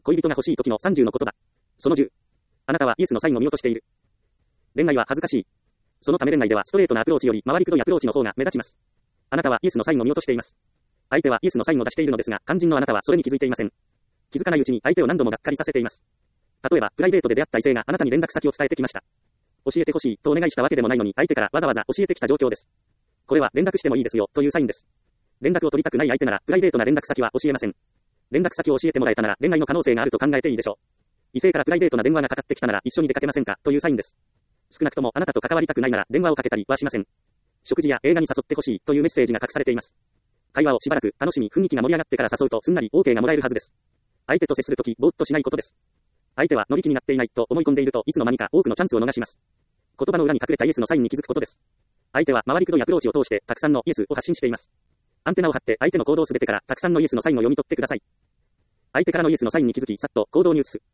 恋人が欲しい時の30の言葉。その10。あなたはイエスのサインを見落としている。恋愛は恥ずかしい。そのため恋愛ではストレートなアプローチより回りくどいアプローチの方が目立ちます。あなたはイエスのサインを見落としています。相手はイエスのサインを出しているのですが、肝心のあなたはそれに気づいていません。気づかないうちに相手を何度もがっかりさせています。例えば、プライベートで出会った異性があなたに連絡先を伝えてきました。教えてほしいとお願いしたわけでもないのに、相手からわざわざ教えてきた状況です。これは連絡してもいいですよというサインです。連絡を取りたくない相手なら、プライベートな連絡先は教えません。連絡先を教えてもらえたなら、恋愛の可能性があると考えていいでしょう。異性からプライベートな電話がかかってきたなら、一緒に出かけませんかというサインです。少なくともあなたと関わりたくないなら、電話をかけたりはしません。食事や映画に誘ってほしいというメッセージが隠されています。会話をしばらく楽しみ、雰囲気が盛り上がってから誘うとすんなり OK がもらえるはずです。相手と接するとき、ぼーっとしないことです。相手は乗り気になっていないと思い込んでいると、いつの間にか多くのチャンスを逃します。言葉の裏に隠れたイエスのサインに気づくことです。相手は回りくどいアプローチを通して、たくさんのイエスを発信しています。アンテナを張って相手の行動すべてから、たくさんのイエスのサインを読み取ってください。相手からのイエスのサインに気づき、さっと行動に移す。